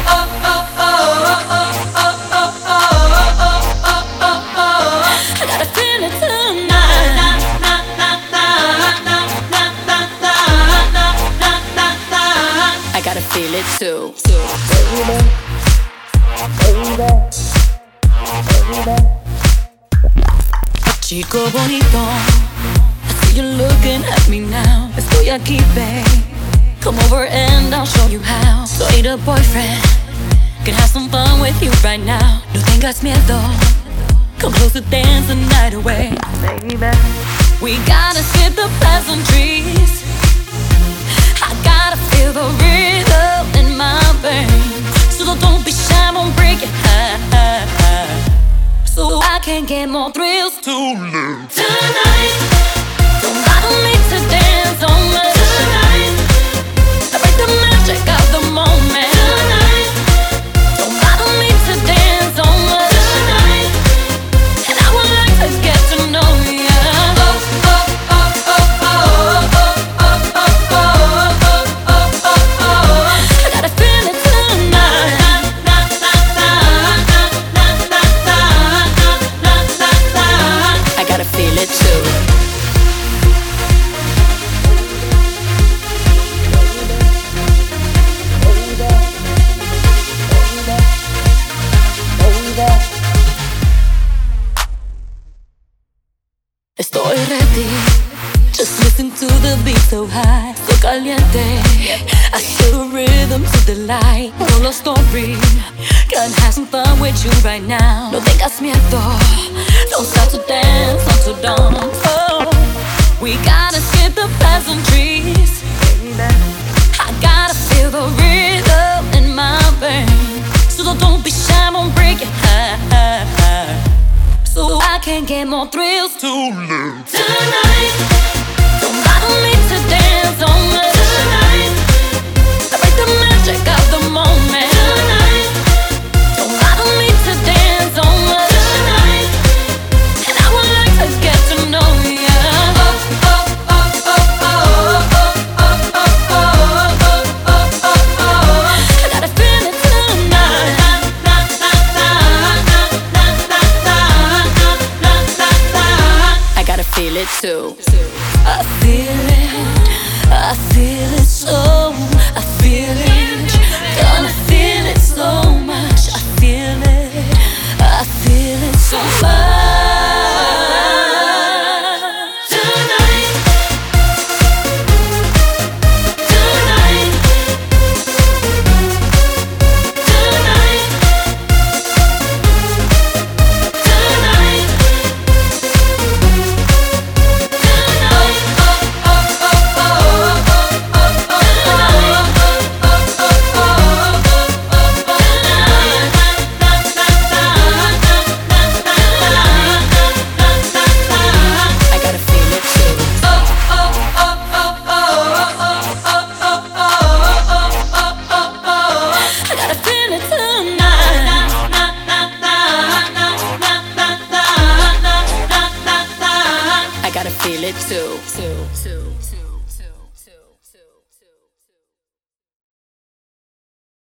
I gotta feel it too. Chico bonito, I see you looking at me now. Estoy aquí, babe. Come over and I'll show you how. Soy the boyfriend, can have some fun with you right now. No tengas miedo, come close to dance the night away, baby. We gotta skip the pleasantries. I gotta feel the rhythm in my veins. So don't be shy, won't break it high. So I can get more thrills tonight. Don't bother me to dance on me tonight. I break the magic of the moment tonight. Don't bother me to dance on me tonight. And I would like to get to know you. Estoy ready, just listen to the beat so high, so caliente. I hear the rhythm to the light. No love story, can have some fun with you right now. No tengas miedo, don't stop to dance until dawn. Oh, we gotta skip the pleasantries. I gotta feel the rhythm in my veins. So don't be shy, won't break it high. So I can get more thrills tonight. Don't bother me to dance on me tonight. I break the magic of the moment tonight. Don't bother me to dance on me tonight. And I would like to get to know you. I gotta feel it tonight. I gotta feel it too. I feel it so, I feel it, gonna feel it so much. I feel it so much. Tonight, tonight, tonight, tonight. I gotta feel it too.